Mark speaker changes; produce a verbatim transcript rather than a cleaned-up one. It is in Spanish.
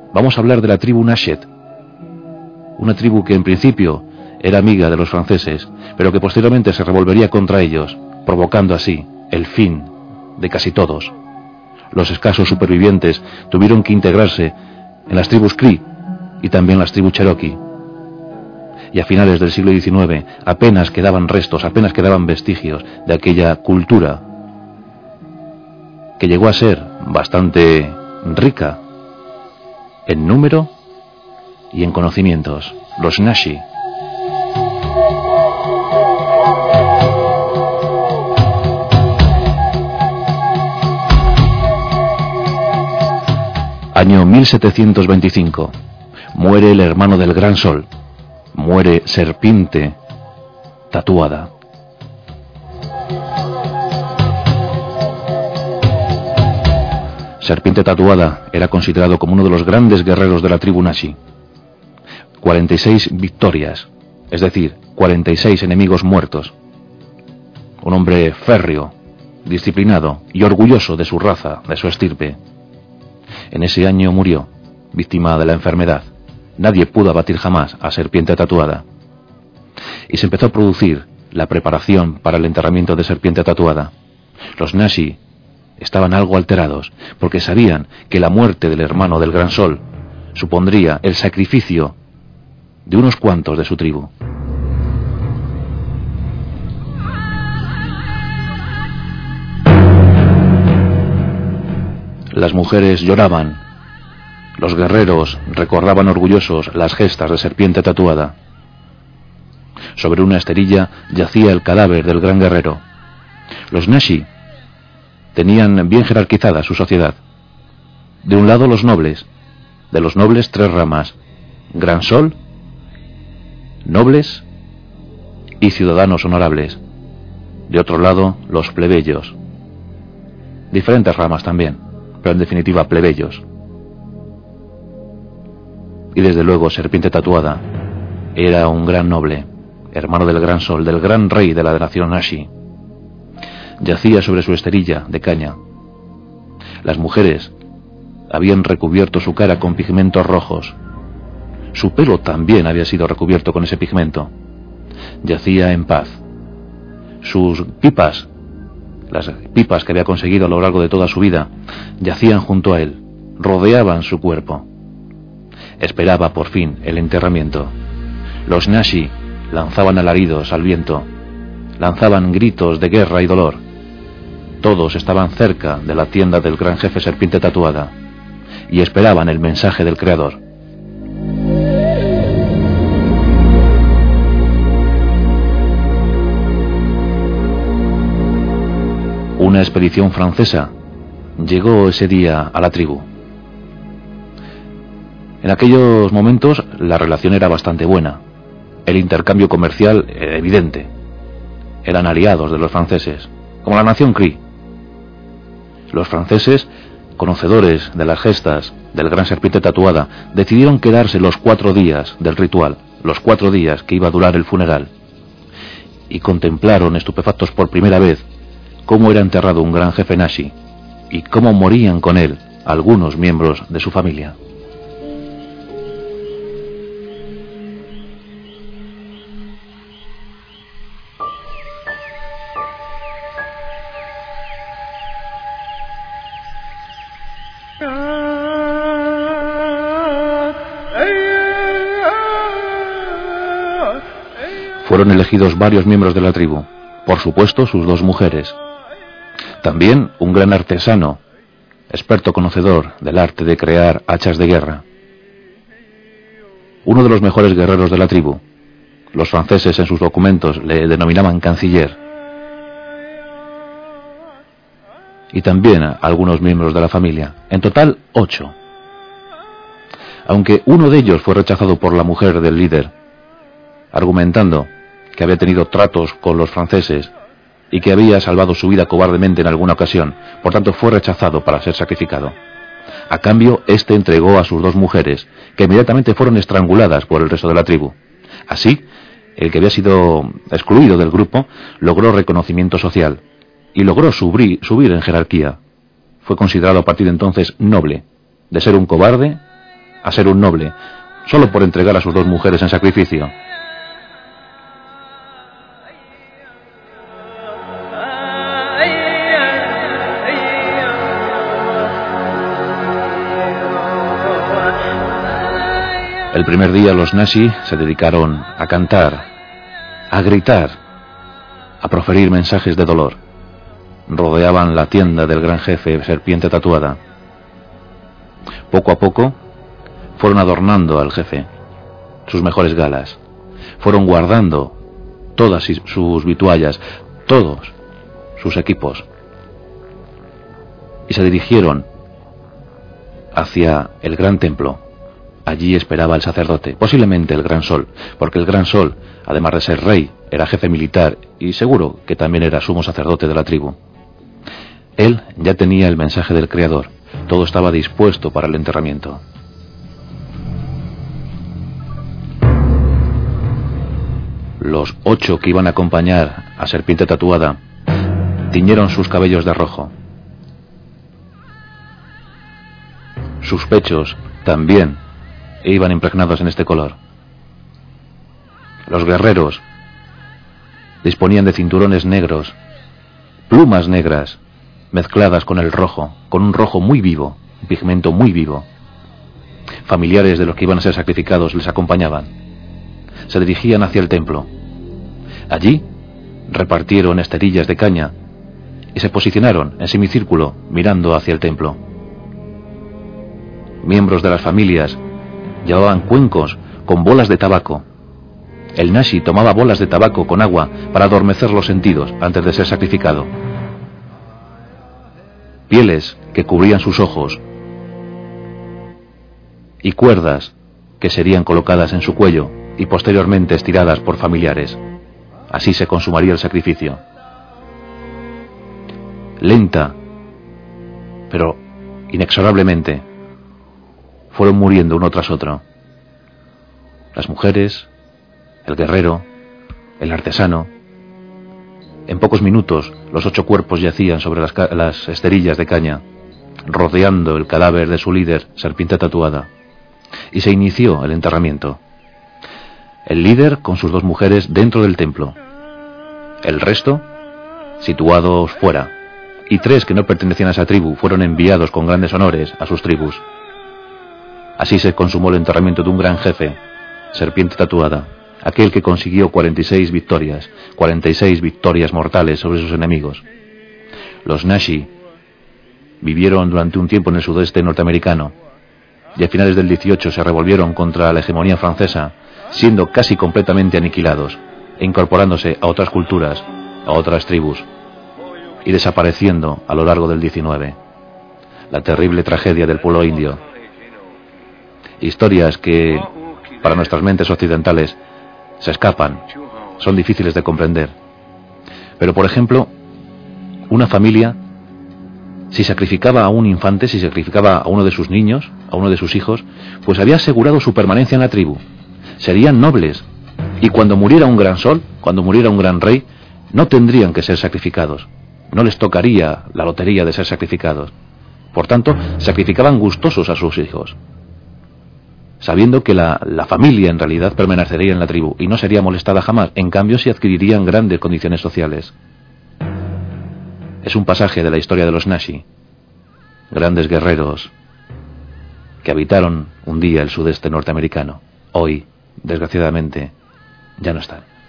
Speaker 1: Vamos a hablar de la tribu Nashet, una tribu que en principio era amiga de los franceses, pero que posteriormente se revolvería contra ellos, provocando así el fin de casi todos. Los escasos supervivientes tuvieron que integrarse en las tribus Cree y también las tribus Cherokee. Y a finales del siglo diecinueve apenas quedaban restos, apenas quedaban vestigios de aquella cultura que llegó a ser bastante rica en número y en conocimientos, los Nashi. Año mil setecientos veinticinco. Muere el hermano del Gran Sol. Muere Serpiente Tatuada. Serpiente Tatuada era considerado como uno de los grandes guerreros de la tribu Nashi. cuarenta y seis victorias, es decir, cuarenta y seis enemigos muertos. Un hombre férreo, disciplinado y orgulloso de su raza, de su estirpe. En ese año murió, víctima de la enfermedad. Nadie pudo abatir jamás a Serpiente Tatuada. Y se empezó a producir la preparación para el enterramiento de Serpiente Tatuada. Los Nashi estaban algo alterados, porque sabían que la muerte del hermano del Gran Sol supondría el sacrificio de unos cuantos de su tribu. Las mujeres lloraban, los guerreros recordaban orgullosos las gestas de Serpiente Tatuada. Sobre una esterilla yacía el cadáver del gran guerrero. Los Nashi tenían bien jerarquizada su sociedad. De un lado los nobles, de los nobles tres ramas: Gran Sol, nobles y ciudadanos honorables. De otro lado los plebeyos, diferentes ramas también, pero en definitiva plebeyos. Y desde luego Serpiente Tatuada era un gran noble, hermano del Gran Sol, del gran rey de la nación Nashi. Yacía sobre su esterilla de caña. Las mujeres habían recubierto su cara con pigmentos rojos. Su pelo también había sido recubierto con ese pigmento. Yacía en paz. Sus pipas, las pipas que había conseguido a lo largo de toda su vida, yacían junto a él, rodeaban su cuerpo. Esperaba por fin el enterramiento. Los Nashi lanzaban alaridos al viento, lanzaban gritos de guerra y dolor. Todos estaban cerca de la tienda del gran jefe Serpiente Tatuada y esperaban el mensaje del Creador. Una expedición francesa llegó ese día a la tribu. En aquellos momentos la relación era bastante buena, el intercambio comercial era evidente. Eran aliados de los franceses, como la nación Cree. Los franceses, conocedores de las gestas del gran Serpiente Tatuada, decidieron quedarse los cuatro días del ritual, los cuatro días que iba a durar el funeral, y contemplaron estupefactos por primera vez cómo era enterrado un gran jefe Nashi y cómo morían con él algunos miembros de su familia. Fueron elegidos varios miembros de la tribu, por supuesto sus dos mujeres. También un gran artesano, experto conocedor del arte de crear hachas de guerra. Uno de los mejores guerreros de la tribu. Los franceses en sus documentos le denominaban canciller. Y también algunos miembros de la familia. En total, ocho. Aunque uno de ellos fue rechazado por la mujer del líder, argumentando que había tenido tratos con los franceses y que había salvado su vida cobardemente en alguna ocasión, por tanto fue rechazado para ser sacrificado. A cambio, este entregó a sus dos mujeres, que inmediatamente fueron estranguladas por el resto de la tribu. Así, el que había sido excluido del grupo logró reconocimiento social y logró subir, subir en jerarquía. Fue considerado a partir de entonces noble. De ser un cobarde, a ser un noble, solo por entregar a sus dos mujeres en sacrificio. El primer día los nazi se dedicaron a cantar, a gritar, a proferir mensajes de dolor. Rodeaban la tienda del gran jefe Serpiente Tatuada. Poco a poco fueron adornando al jefe, sus mejores galas. Fueron guardando todas sus vituallas, todos sus equipos. Y se dirigieron hacia el gran templo. Allí esperaba el sacerdote, posiblemente el Gran Sol, porque el Gran Sol, además de ser rey, era jefe militar y seguro que también era sumo sacerdote de la tribu. Él ya tenía el mensaje del Creador. Todo estaba dispuesto para el enterramiento. Los ocho que iban a acompañar a Serpiente Tatuada tiñeron sus cabellos de rojo. Sus pechos también iban impregnados en este color. Los guerreros disponían de cinturones negros, plumas negras, mezcladas con el rojo, con un rojo muy vivo, un pigmento muy vivo. Familiares de los que iban a ser sacrificados les acompañaban. Se dirigían hacia el templo. Allí repartieron esterillas de caña y se posicionaron en semicírculo mirando hacia el templo. Miembros de las familias llevaban cuencos con bolas de tabaco. El nazi tomaba bolas de tabaco con agua para adormecer los sentidos antes de ser sacrificado. Pieles que cubrían sus ojos y cuerdas que serían colocadas en su cuello y posteriormente estiradas por familiares. Así se consumaría el sacrificio. Lenta, pero inexorablemente, fueron muriendo uno tras otro. Las mujeres, el guerrero, el artesano. En pocos minutos, los ocho cuerpos yacían sobre las, las esterillas de caña, rodeando el cadáver de su líder, Serpiente Tatuada. Y se inició el enterramiento. El líder con sus dos mujeres dentro del templo. El resto, situados fuera. Y tres que no pertenecían a esa tribu fueron enviados con grandes honores a sus tribus. Así se consumó el enterramiento de un gran jefe, Serpiente Tatuada, aquel que consiguió cuarenta y seis victorias, cuarenta y seis victorias mortales sobre sus enemigos. Los nazi vivieron durante un tiempo en el sudeste norteamericano y a finales del dieciocho se revolvieron contra la hegemonía francesa, siendo casi completamente aniquilados e incorporándose a otras culturas, a otras tribus, y desapareciendo a lo largo del diecinueve. La terrible tragedia del pueblo indio. Historias que, para nuestras mentes occidentales, se escapan, son difíciles de comprender. Pero, por ejemplo, una familia, si sacrificaba a un infante, si sacrificaba a uno de sus niños, a uno de sus hijos, pues había asegurado su permanencia en la tribu. Serían nobles, y cuando muriera un gran sol, cuando muriera un gran rey, no tendrían que ser sacrificados. No les tocaría la lotería de ser sacrificados. Por tanto, sacrificaban gustosos a sus hijos, sabiendo que la, la familia en realidad permanecería en la tribu y no sería molestada jamás. En cambio, se adquirirían grandes condiciones sociales. Es un pasaje de la historia de los nazi, grandes guerreros que habitaron un día el sudeste norteamericano. Hoy, desgraciadamente, ya no están.